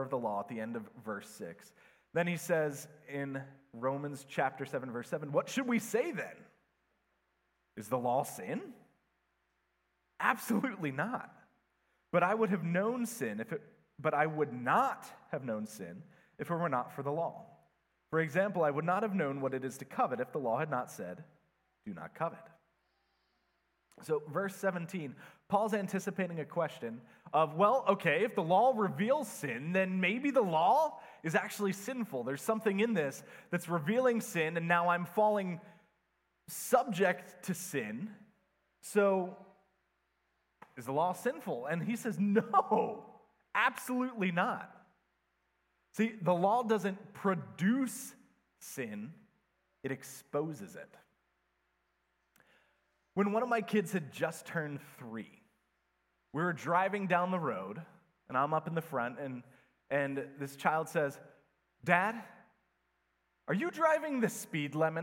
of the law at the end of verse 6. Then he says in Romans chapter 7, verse 7, what should we say then? Is the law sin? Absolutely not. But I would not have known sin if it were not for the law. For example, I would not have known what it is to covet if the law had not said, do not covet. So verse 17, Paul's anticipating a question of, well, okay, if the law reveals sin, then maybe the law is actually sinful. There's something in this that's revealing sin, and now I'm falling subject to sin. So is the law sinful? And he says, no, absolutely not. See, the law doesn't produce sin, it exposes it. When one of my kids had just turned 3, we were driving down the road, and I'm up in the front, and this child says, Dad, are you driving the speed lemon?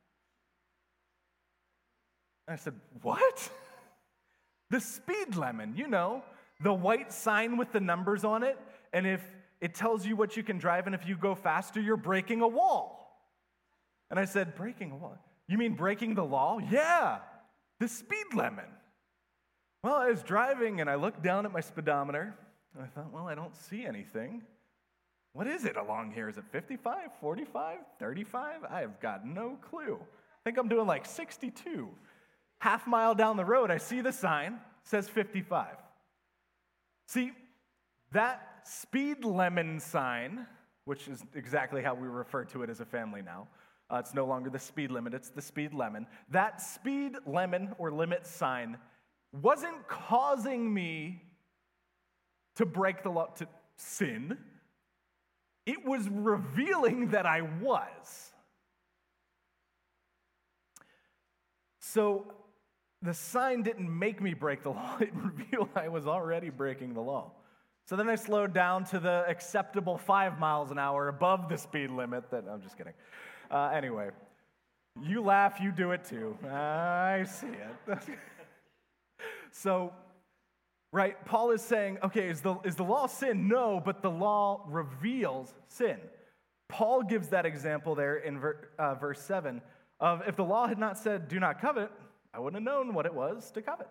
And I said, what? The speed lemon, you know, the white sign with the numbers on it, and if it tells you what you can drive, and if you go faster, you're breaking a wall. And I said, breaking a wall? You mean breaking the law? Yeah. The speed lemon. Well, I was driving and I looked down at my speedometer and I thought, well, I don't see anything. What is it along here? Is it 55, 45, 35? I have got no clue. I think I'm doing like 62. Half mile down the road, I see the sign, says 55. See, that speed lemon sign, which is exactly how we refer to it as a family now, it's no longer the speed limit, it's the speed lemon. That speed lemon or limit sign wasn't causing me to break the law, to sin. It was revealing that I was. So the sign didn't make me break the law, it revealed I was already breaking the law. So then I slowed down to the acceptable 5 miles an hour above the speed limit I'm just kidding. Anyway, you laugh, you do it too. I see it. So, right, Paul is saying, okay, is the law sin? No, but the law reveals sin. Paul gives that example there in verse 7 of if the law had not said, do not covet, I wouldn't have known what it was to covet.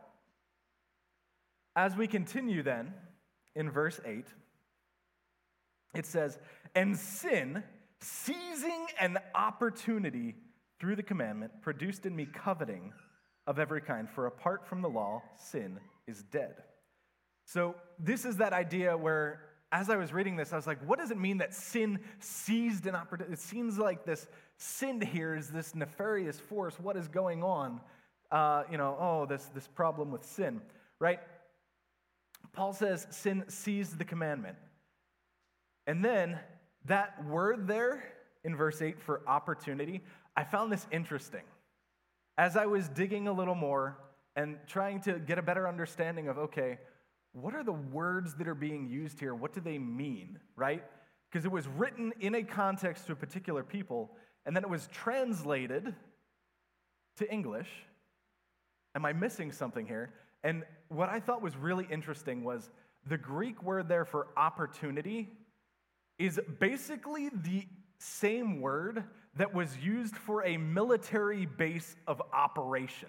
As we continue then, in verse 8, it says, and sin, seizing an opportunity through the commandment, produced in me coveting of every kind, for apart from the law, sin is dead. So this is that idea where, as I was reading this, I was like, what does it mean that sin seized an opportunity? It seems like this sin here is this nefarious force. What is going on? This problem with sin, right? Paul says sin seized the commandment. And then that word there in verse 8 for opportunity, I found this interesting. As I was digging a little more and trying to get a better understanding of, okay, what are the words that are being used here? What do they mean, right? Because it was written in a context to a particular people, and then it was translated to English. Am I missing something here? And what I thought was really interesting was the Greek word there for opportunity is basically the same word that was used for a military base of operations.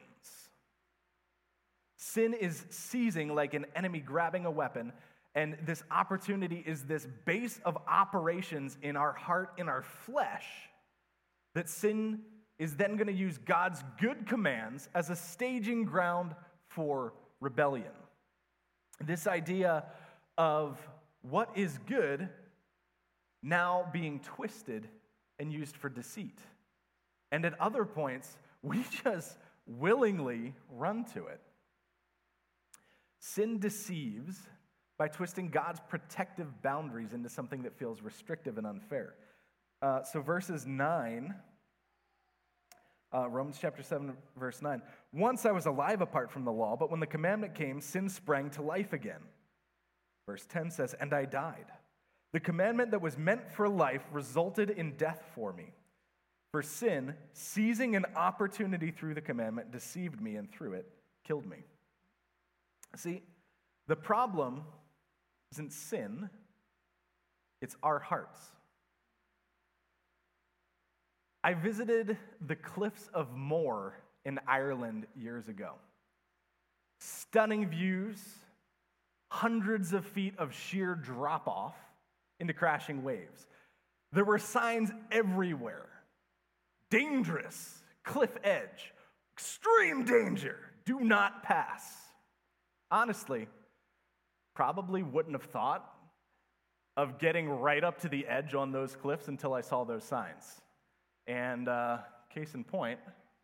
Sin is seizing like an enemy grabbing a weapon, and this opportunity is this base of operations in our heart, in our flesh, that sin is then going to use God's good commands as a staging ground for rebellion. This idea of what is good now being twisted and used for deceit. And at other points, we just willingly run to it. Sin deceives by twisting God's protective boundaries into something that feels restrictive and unfair. So verses 9, Romans chapter 7, verse 9. Once I was alive apart from the law, but when the commandment came, sin sprang to life again. Verse 10 says, and I died. The commandment that was meant for life resulted in death for me. For sin, seizing an opportunity through the commandment, deceived me, and through it, killed me. See, the problem isn't sin, it's our hearts. I visited the Cliffs of Moher in Ireland years ago. Stunning views, hundreds of feet of sheer drop-off into crashing waves. There were signs everywhere. Dangerous, cliff edge, extreme danger, do not pass. Honestly, probably wouldn't have thought of getting right up to the edge on those cliffs until I saw those signs. And case in point,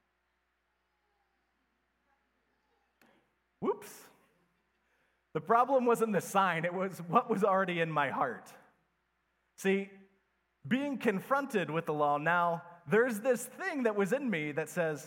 whoops. The problem wasn't the sign, it was what was already in my heart. See, being confronted with the law now, there's this thing that was in me that says,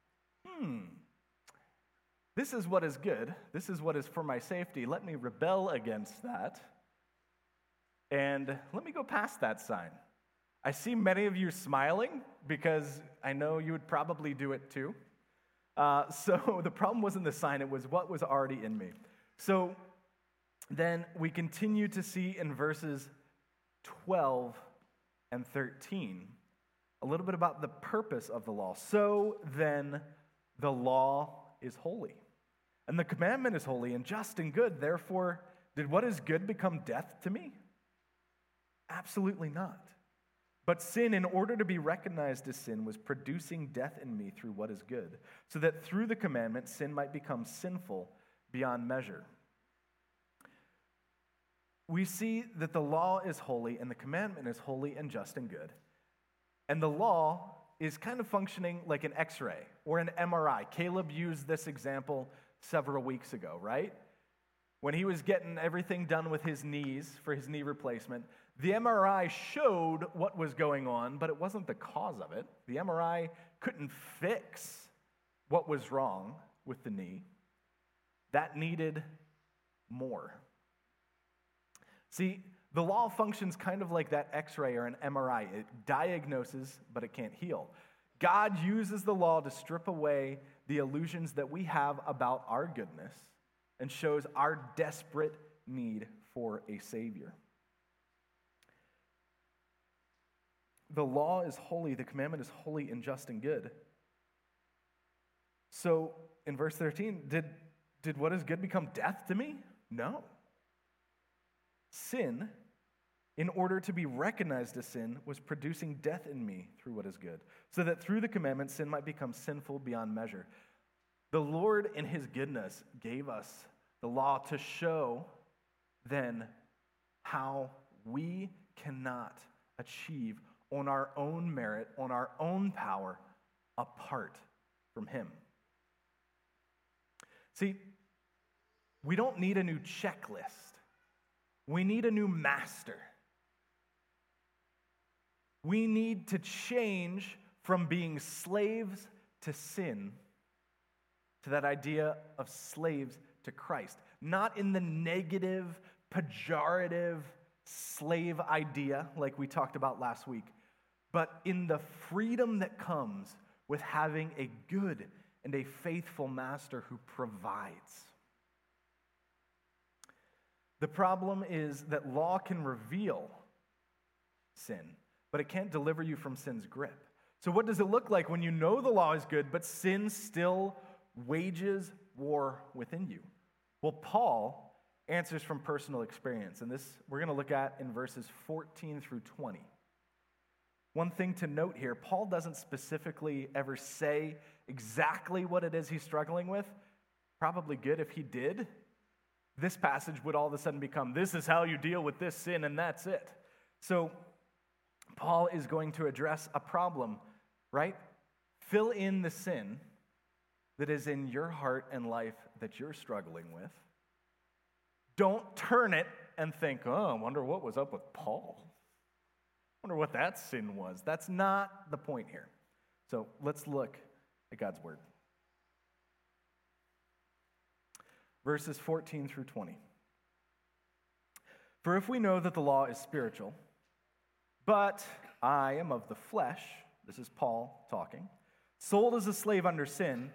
this is what is good. This is what is for my safety. Let me rebel against that. And let me go past that sign. I see many of you smiling because I know you would probably do it too. So the problem wasn't the sign, it was what was already in me. So then we continue to see in verses 12 and 13 a little bit about the purpose of the law. So then the law is holy, and the commandment is holy and just and good. Therefore, did what is good become death to me? Absolutely not. But sin, in order to be recognized as sin, was producing death in me through what is good, so that through the commandment, sin might become sinful beyond measure. We see that the law is holy and the commandment is holy and just and good. And the law is kind of functioning like an X-ray or an MRI. Caleb used this example several weeks ago, right? When he was getting everything done with his knees for his knee replacement, the MRI showed what was going on, but it wasn't the cause of it. The MRI couldn't fix what was wrong with the knee. That needed more. See, the law functions kind of like that X-ray or an MRI. It diagnoses, but it can't heal. God uses the law to strip away the illusions that we have about our goodness and shows our desperate need for a Savior. The law is holy, the commandment is holy and just and good. So, in verse 13, did what is good become death to me? No. Sin, in order to be recognized as sin, was producing death in me through what is good, so that through the commandment, sin might become sinful beyond measure. The Lord, in his goodness, gave us the law to show then how we cannot achieve on our own merit, on our own power, apart from him. See, we don't need a new checklist. We need a new master. We need to change from being slaves to sin to that idea of slaves to Christ. Not in the negative, pejorative slave idea like we talked about last week, but in the freedom that comes with having a good and a faithful master who provides. The problem is that law can reveal sin, but it can't deliver you from sin's grip. So what does it look like when you know the law is good, but sin still wages war within you? Well, Paul answers from personal experience, and this we're going to look at in verses 14 through 20. One thing to note here, Paul doesn't specifically ever say exactly what it is he's struggling with. Probably good if he did. This passage would all of a sudden become, this is how you deal with this sin, and that's it. So Paul is going to address a problem, right? Fill in the sin that is in your heart and life that you're struggling with. Don't turn it and think, oh, I wonder what was up with Paul. I wonder what that sin was. That's not the point here. So let's look at God's word. Verses 14 through 20. For if we know that the law is spiritual, but I am of the flesh, this is Paul talking, sold as a slave under sin,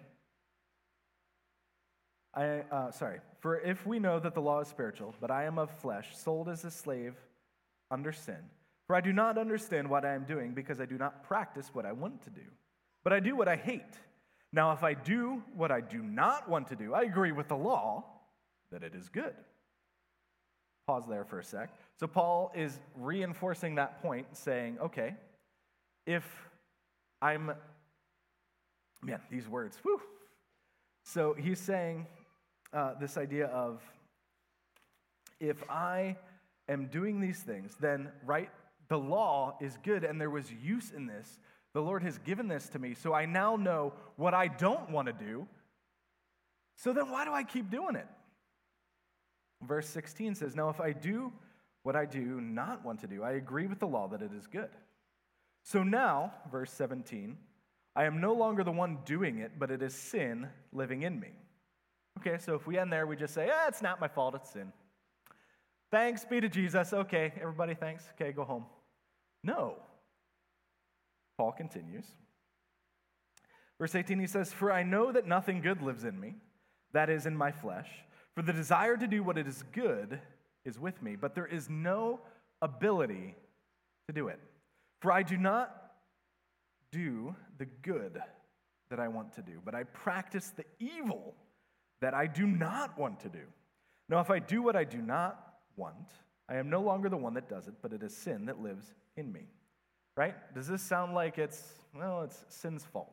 for if we know that the law is spiritual, but I am of flesh, sold as a slave under sin. For I do not understand what I am doing because I do not practice what I want to do. But I do what I hate. Now, if I do what I do not want to do, I agree with the law that it is good. Pause there for a sec. So Paul is reinforcing that point, saying, okay, if I'm, man, these words, whew. So he's saying this idea of, if I am doing these things, then, right, the law is good and there was use in this. The Lord has given this to me, so I now know what I don't want to do. So then why do I keep doing it? Verse 16 says, now if I do what I do not want to do, I agree with the law that it is good. So now, verse 17, I am no longer the one doing it, but it is sin living in me. Okay, so if we end there, we just say, it's not my fault, it's sin. Thanks be to Jesus. Okay, everybody, thanks. Okay, go home. No. Paul continues. Verse 18, he says, for I know that nothing good lives in me, that is, in my flesh. For the desire to do what it is good is with me, but there is no ability to do it. For I do not do the good that I want to do, but I practice the evil that I do not want to do. Now, if I do what I do not want, I am no longer the one that does it, but it is sin that lives in me. Right? Does this sound like it's sin's fault?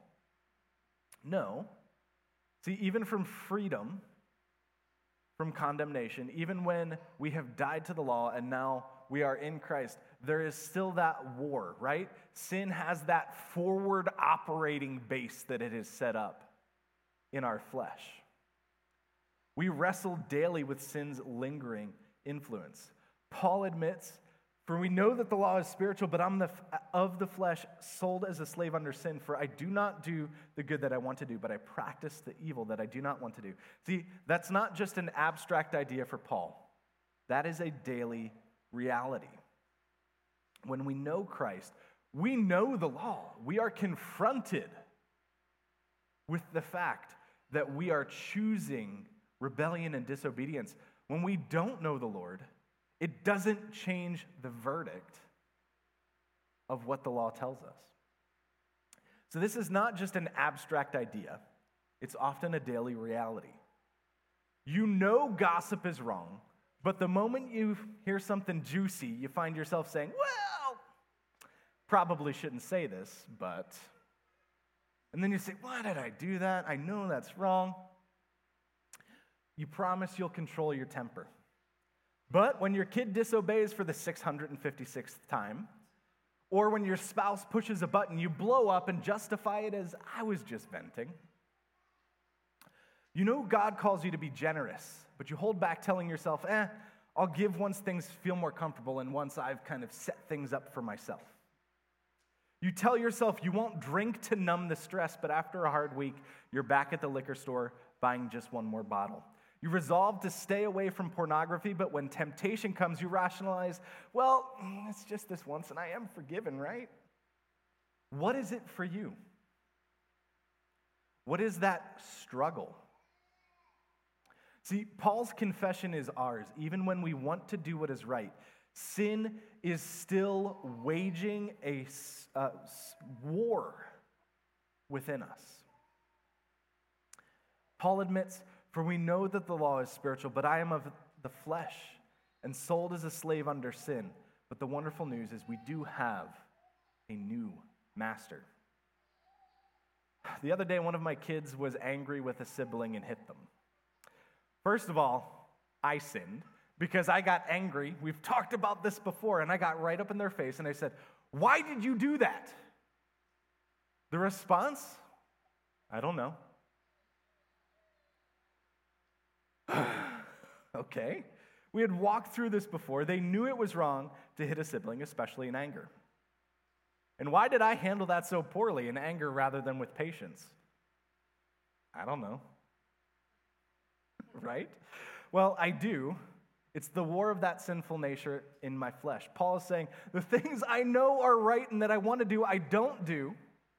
No. See, even from freedom, from condemnation, even when we have died to the law and now we are in Christ, there is still that war, right? Sin has that forward operating base that it has set up in our flesh. We wrestle daily with sin's lingering influence. Paul admits, for we know that the law is spiritual, but I'm of the flesh, sold as a slave under sin. For I do not do the good that I want to do, but I practice the evil that I do not want to do. See, that's not just an abstract idea for Paul. That is a daily reality. When we know Christ, we know the law. We are confronted with the fact that we are choosing rebellion and disobedience. When we don't know the Lord, it doesn't change the verdict of what the law tells us. So this is not just an abstract idea. It's often a daily reality. You know gossip is wrong, but the moment you hear something juicy, you find yourself saying, well, probably shouldn't say this, but... And then you say, why did I do that? I know that's wrong. You promise you'll control your temper. But when your kid disobeys for the 656th time, or when your spouse pushes a button, you blow up and justify it as, I was just venting. You know God calls you to be generous, but you hold back telling yourself, I'll give once things feel more comfortable and once I've kind of set things up for myself. You tell yourself you won't drink to numb the stress, but after a hard week, you're back at the liquor store buying just one more bottle. You resolve to stay away from pornography, but when temptation comes, you rationalize, well, it's just this once and I am forgiven, right? What is it for you? What is that struggle? See, Paul's confession is ours, even when we want to do what is right. Sin is still waging a war within us. Paul admits, for we know that the law is spiritual, but I am of the flesh and sold as a slave under sin. But the wonderful news is we do have a new master. The other day, one of my kids was angry with a sibling and hit them. First of all, I sinned because I got angry. We've talked about this before, and I got right up in their face and I said, why did you do that? The response? I don't know. Okay. We had walked through this before. They knew it was wrong to hit a sibling, especially in anger. And why did I handle that so poorly in anger rather than with patience? I don't know. Right? Well, I do. It's the war of that sinful nature in my flesh. Paul is saying, the things I know are right and that I want to do, I don't do.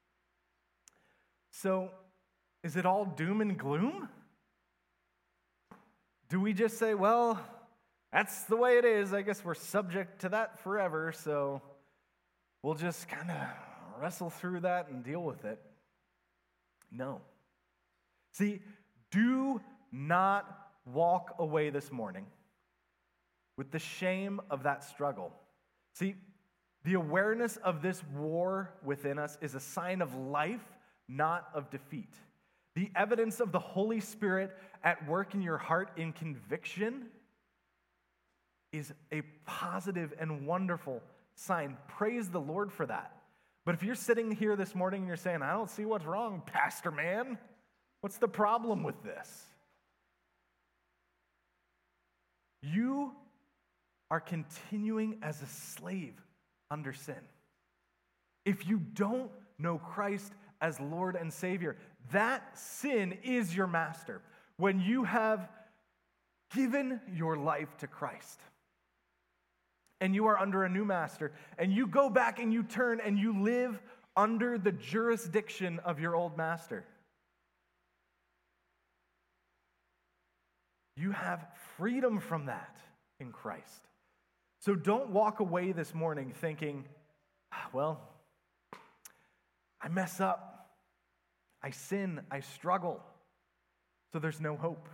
So, is it all doom and gloom? Do we just say, well, that's the way it is. I guess we're subject to that forever, so we'll just kind of wrestle through that and deal with it. No. See, do not walk away this morning with the shame of that struggle. See, the awareness of this war within us is a sign of life, not of defeat. The evidence of the Holy Spirit at work in your heart in conviction is a positive and wonderful sign. Praise the Lord for that. But if you're sitting here this morning and you're saying, I don't see what's wrong, Pastor man, what's the problem with this? You are continuing as a slave under sin. If you don't know Christ as Lord and Savior, that sin is your master. When you have given your life to Christ and you are under a new master and you go back and you turn and you live under the jurisdiction of your old master, you have freedom from that in Christ. So don't walk away this morning thinking, well, I mess up, I sin, I struggle, so there's no hope.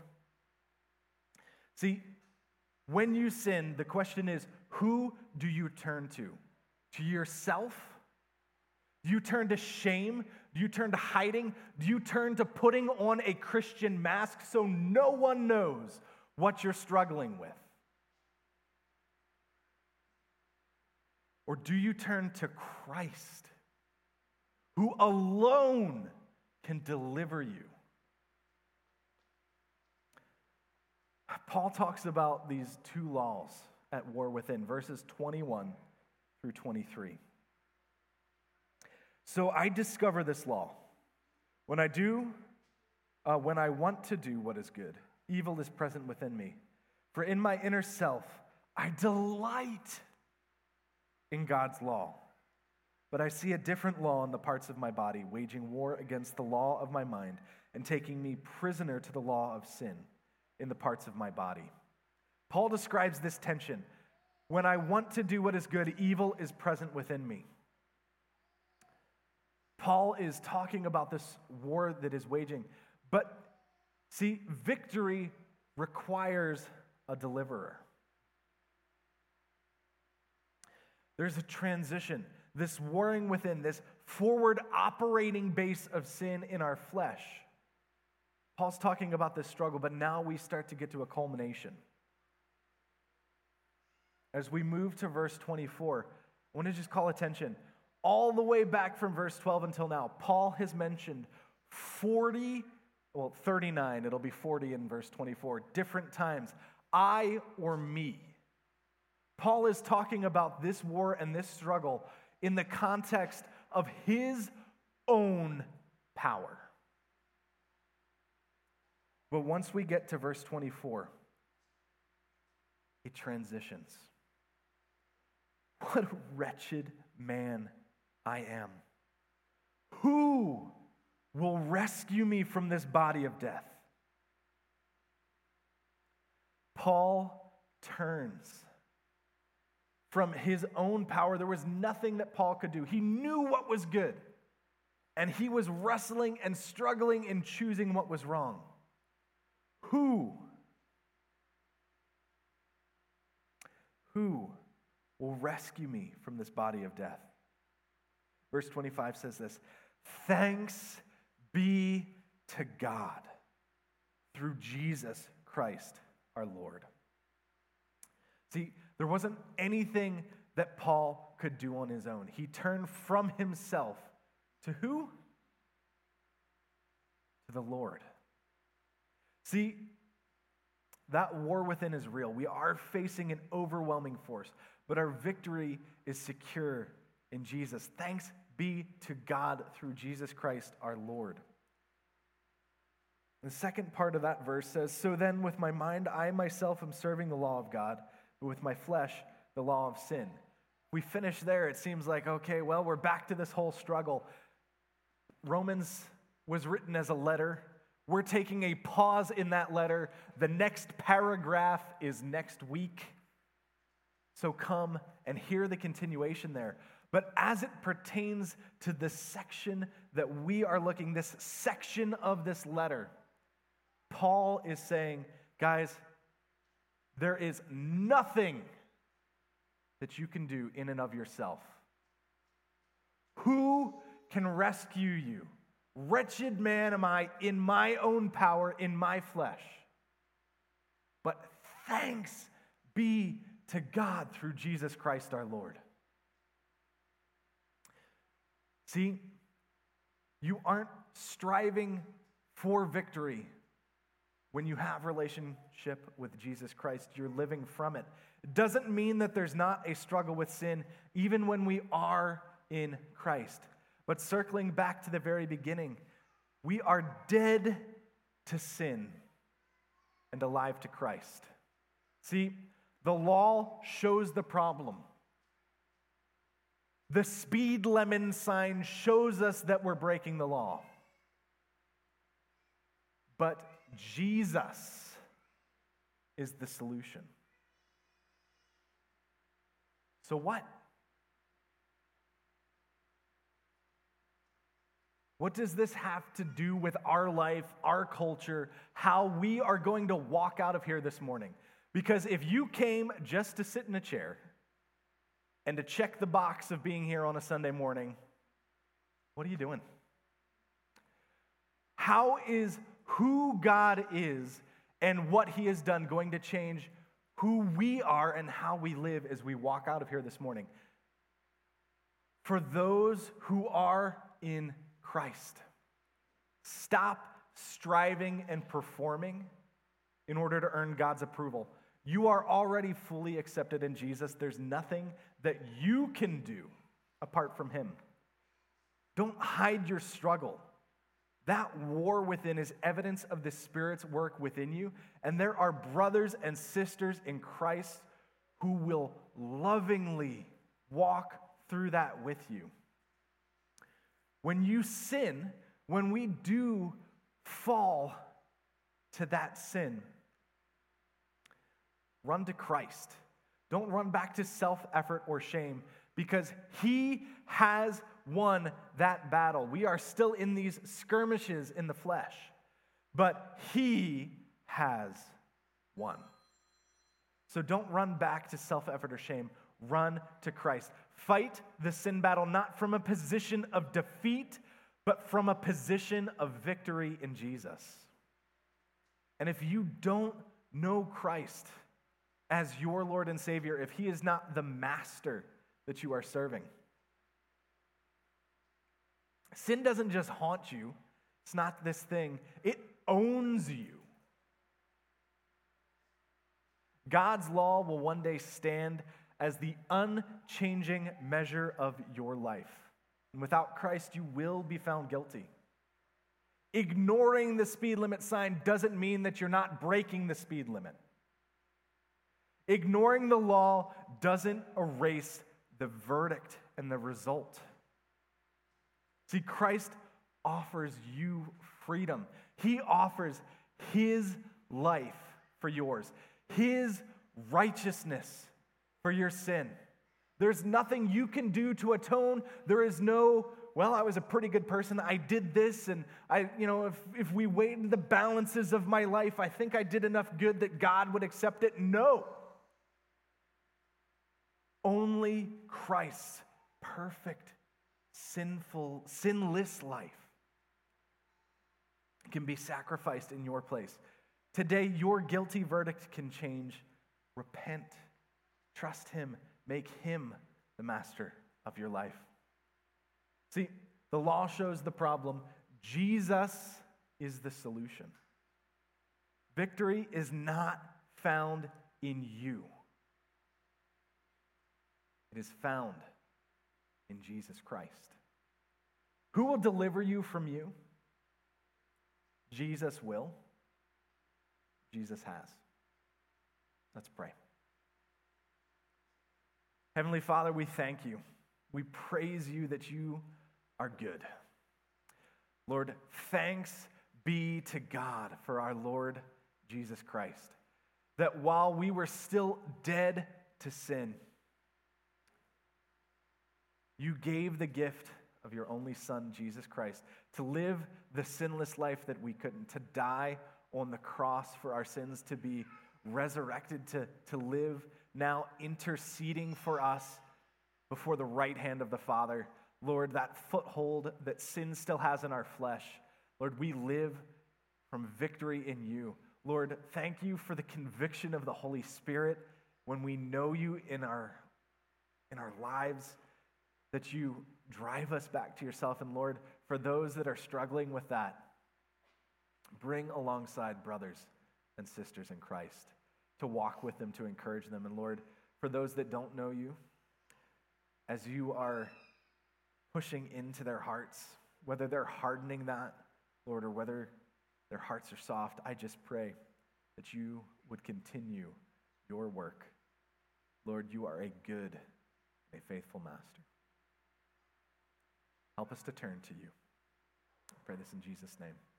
See, when you sin, the question is, who do you turn to? To yourself? Do you turn to shame? Do you turn to hiding? Do you turn to putting on a Christian mask so no one knows what you're struggling with? Or do you turn to Christ, who alone can deliver you? Paul talks about these two laws at war within, verses 21 through 23. So I discover this law. When I want to do what is good, evil is present within me. For in my inner self, I delight in God's law. But I see a different law in the parts of my body, waging war against the law of my mind and taking me prisoner to the law of sin in the parts of my body. Paul describes this tension. When I want to do what is good, evil is present within me. Paul is talking about this war that is waging. But see, victory requires a deliverer. There's a transition, this warring within, this forward operating base of sin in our flesh. Paul's talking about this struggle, but now we start to get to a culmination. As we move to verse 24, I want to just call attention. All the way back from verse 12 until now, Paul has mentioned 39, it'll be 40 in verse 24, different times, I or me. Paul is talking about this war and this struggle in the context of his own power. But once we get to verse 24, it transitions. What a wretched man I am. Who will rescue me from this body of death? Paul turns from his own power. There was nothing that Paul could do. He knew what was good, and he was wrestling and struggling in choosing what was wrong. Who will rescue me from this body of death? Verse 25 says this, thanks be to God through Jesus Christ our Lord. See, there wasn't anything that Paul could do on his own. He turned from himself to who? To the Lord. See, that war within is real. We are facing an overwhelming force, but our victory is secure in Jesus. Thanks be to God through Jesus Christ our Lord. The second part of that verse says, so then with my mind I myself am serving the law of God, but with my flesh the law of sin. We finish there, it seems like, okay, well, we're back to this whole struggle. Romans was written as a letter. we're taking a pause in that letter. The next paragraph is next week. So come and hear the continuation there. But as it pertains to the section that we are looking, this section of this letter, Paul is saying, guys, there is nothing that you can do in and of yourself. Who can rescue you? Wretched man am I in my own power, in my flesh. But thanks be to God through Jesus Christ our Lord. See, you aren't striving for victory when you have relationship with Jesus Christ. You're living from it. It doesn't mean that there's not a struggle with sin, even when we are in Christ. But circling back to the very beginning, we are dead to sin and alive to Christ. See, the law shows the problem. The speed lemon sign shows us that we're breaking the law. But Jesus is the solution. So what? What does this have to do with our life, our culture, how we are going to walk out of here this morning? Because if you came just to sit in a chair and to check the box of being here on a Sunday morning, what are you doing? How is who God is and what He has done going to change who we are and how we live as we walk out of here this morning? For those who are in Christ, stop striving and performing in order to earn God's approval. You are already fully accepted in Jesus. There's nothing that you can do apart from Him. Don't hide your struggle. That war within is evidence of the Spirit's work within you, and there are brothers and sisters in Christ who will lovingly walk through that with you. When you sin, when we do fall to that sin, run to Christ. Don't run back to self-effort or shame, because He has won that battle. We are still in these skirmishes in the flesh, but He has won. So don't run back to self-effort or shame. Run to Christ. Fight the sin battle not from a position of defeat, but from a position of victory in Jesus. And if you don't know Christ as your Lord and Savior, if He is not the master that you are serving, sin doesn't just haunt you. It's not this thing. It owns you. God's law will one day stand as the unchanging measure of your life. And without Christ, you will be found guilty. Ignoring the speed limit sign doesn't mean that you're not breaking the speed limit. Ignoring the law doesn't erase the verdict and the result. See, Christ offers you freedom. He offers His life for yours, His righteousness for your sin. There's nothing you can do to atone. There is no, well, I was a pretty good person. I did this, and if we weighed the balances of my life, I think I did enough good that God would accept it. No. Only Christ's perfect, sinful, sinless life can be sacrificed in your place. Today, your guilty verdict can change. Repent. Trust Him. Make Him the master of your life. See, the law shows the problem. Jesus is the solution. Victory is not found in you. It is found in Jesus Christ. Who will deliver you from you? Jesus will. Jesus has. Let's pray. Heavenly Father, we thank You. We praise You that You are good. Lord, thanks be to God for our Lord Jesus Christ, that while we were still dead to sin, you gave the gift of your only Son, Jesus Christ, to live the sinless life that we couldn't, to die on the cross for our sins, to be resurrected, to live now interceding for us before the right hand of the Father. Lord, that foothold that sin still has in our flesh, Lord, we live from victory in you. Lord, thank you for the conviction of the Holy Spirit when we know you in our lives, that you drive us back to yourself. And Lord, for those that are struggling with that, bring alongside brothers and sisters in Christ to walk with them, to encourage them. And Lord, for those that don't know you, as you are pushing into their hearts, whether they're hardening that, Lord, or whether their hearts are soft, I just pray that you would continue your work. Lord, you are a good, a faithful master. Help us to turn to you. I pray this in Jesus' name.